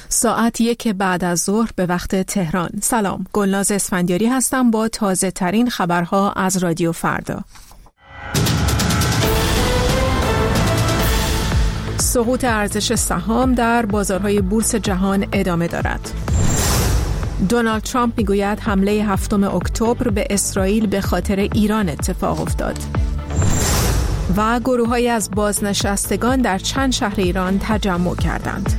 ساعت 1 بعد از ظهر به وقت تهران. سلام، گلناز اسفندیاری هستم با تازه ترین خبرها از رادیو فردا. سقوط ارزش سهام در بازارهای بورس جهان ادامه دارد. دونالد ترامپ میگوید حمله 7 اکتبر به اسرائیل به خاطر ایران اتفاق افتاد. و گروه‌هایی از بازنشستگان در چند شهر ایران تجمع کردند.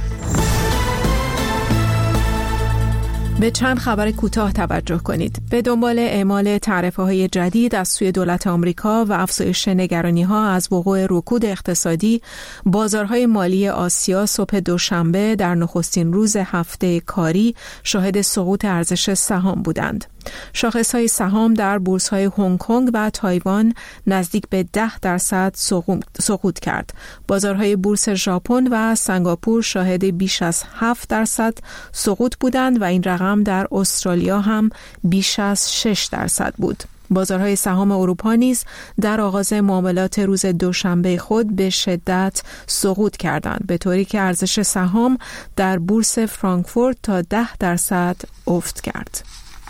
به چند خبر کوتاه توجه کنید. به دنبال اعمال تعرفه‌های جدید از سوی دولت آمریکا و افزایش نگرانی‌ها از وقوع رکود اقتصادی، بازارهای مالی آسیا صبح دوشنبه در نخستین روز هفته کاری شاهد سقوط ارزش سهام بودند. شاخص‌های سهام در بورس‌های هنگ کنگ و تایوان نزدیک به 10% سقوط کرد. بازارهای بورس ژاپن و سنگاپور شاهد بیش از 7% سقوط بودند و این رقم در استرالیا هم بیش از 6% بود. بازارهای سهام اروپا نیز در آغاز معاملات روز دوشنبه خود به شدت سقوط کردند، به طوری که ارزش سهام در بورس فرانکفورت تا 10% افت کرد.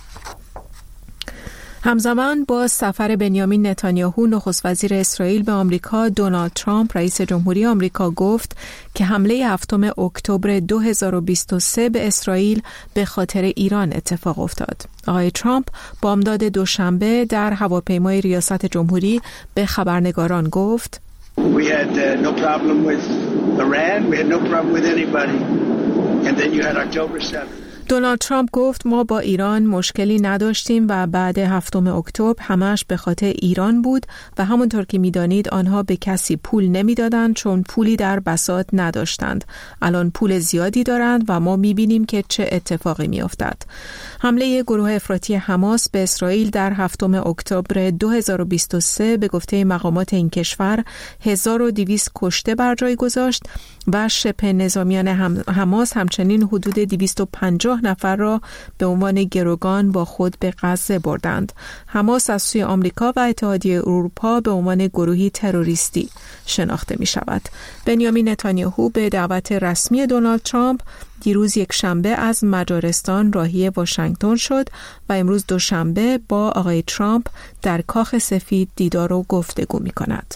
همزمان با سفر بنیامین نتانیاهو نخست وزیر اسرائیل به آمریکا، دونالد ترامپ رئیس جمهوری آمریکا گفت که حمله 7 اکتبر 2023 به اسرائیل به خاطر ایران اتفاق افتاد. آقای ترامپ بامداد دوشنبه در هواپیمای ریاست جمهوری به خبرنگاران گفت: We had no problem with Iran, we had no problem with anybody. And then you had October 7th. دونالد ترامپ گفت ما با ایران مشکلی نداشتیم و بعد 7 اکتبر همش به خاطر ایران بود و همونطور که میدانید آنها به کسی پول نمیدادند چون پولی در بساط نداشتند. الان پول زیادی دارند و ما میبینیم که چه اتفاقی میافتد. حمله گروه افراطی حماس به اسرائیل در 7 اکتبر 2023 به گفته مقامات این کشور 1200 کشته بر جای گذاشت و شبه نظامیان حماس همچنین حدود 250 نفر را به عنوان گروگان با خود به غزه بردند. حماس از سوی آمریکا و اتحادیه اروپا به عنوان گروهی تروریستی شناخته می شود. بنیامین نتانیاهو به دعوت رسمی دونالد ترامپ دیروز یک شنبه از مجارستان راهی واشنگتن شد و امروز دوشنبه با آقای ترامپ در کاخ سفید دیدار و گفتگو می کند.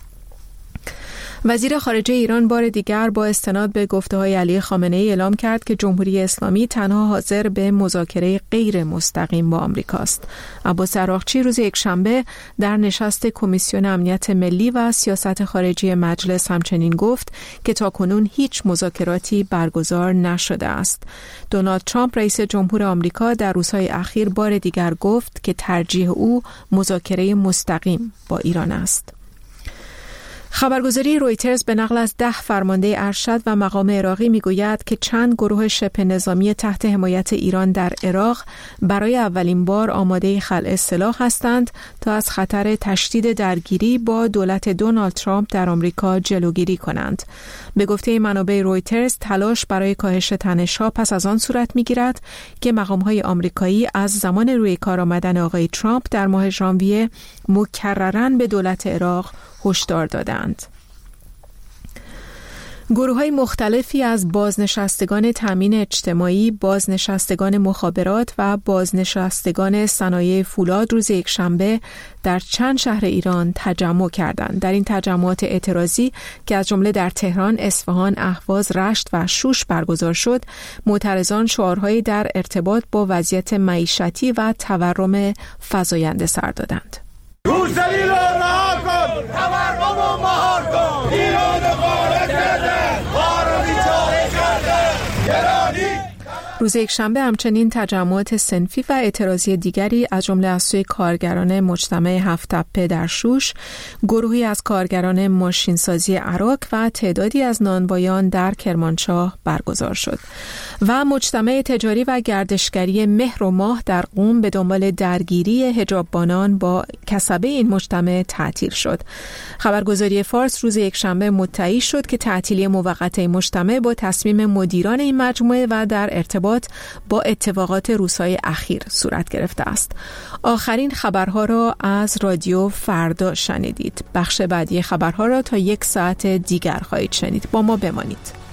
وزیر خارجه ایران بار دیگر با استناد به گفته‌های علی خامنه‌ای اعلام کرد که جمهوری اسلامی تنها حاضر به مذاکره غیر مستقیم با آمریکاست. عباس عراقچی روز یکشنبه در نشست کمیسیون امنیت ملی و سیاست خارجی مجلس همچنین گفت که تاکنون هیچ مذاکراتی برگزار نشده است. دونالد ترامپ رئیس جمهور آمریکا در روزهای اخیر بار دیگر گفت که ترجیح او مذاکره مستقیم با ایران است. خبرگزاری رویترز به نقل از 10 فرمانده ارشد و مقام عراقی میگوید که چند گروه شبه نظامی تحت حمایت ایران در عراق برای اولین بار آماده خلع سلاح هستند تا از خطر تشدید درگیری با دولت دونالد ترامپ در آمریکا جلوگیری کنند. به گفته منابع رویترز تلاش برای کاهش تنش‌ها پس از آن صورت میگیرد که مقام‌های آمریکایی از زمان روی کار آمدن آقای ترامپ در ماه ژانویه مکرراً به دولت عراق هشدار دادند. گروه‌های مختلفی از بازنشستگان تامین اجتماعی، بازنشستگان مخابرات و بازنشستگان صنایع فولاد روز یکشنبه در چند شهر ایران تجمع کردند. در این تجمعات اعتراضی که از جمله در تهران، اصفهان، اهواز، رشت و شوش برگزار شد، معترضان شعارهایی در ارتباط با وضعیت معیشتی و تورم فزاینده سر دادند. روسری را رها کن، تورم و مهار کن، ایران غارت کرده، ما رو بیچاره کرده، گرانی. روز یکشنبه همچنین تجمعات صنفی و اعتراضی دیگری از جمله از سوی کارگران مجتمع هفت تپه در شوش، گروهی از کارگران ماشینسازی عراق و تعدادی از نانوایان در کرمانشاه برگزار شد و مجتمع تجاری و گردشگری مهر و ماه در قم به دنبال درگیری حجاببانان با کسبه این مجتمع تعطیل شد. خبرگزاری فارس روز یکشنبه مدعی شد که تعطیلی موقت این مجتمع با تصمیم مدیران این مجموعه و در ارتباط با اتفاقات روزهای اخیر صورت گرفته است. آخرین خبرها را از رادیو فردا شنیدید. بخش بعدی خبرها را تا 1 ساعت دیگر خواهید شنید. با ما بمانید.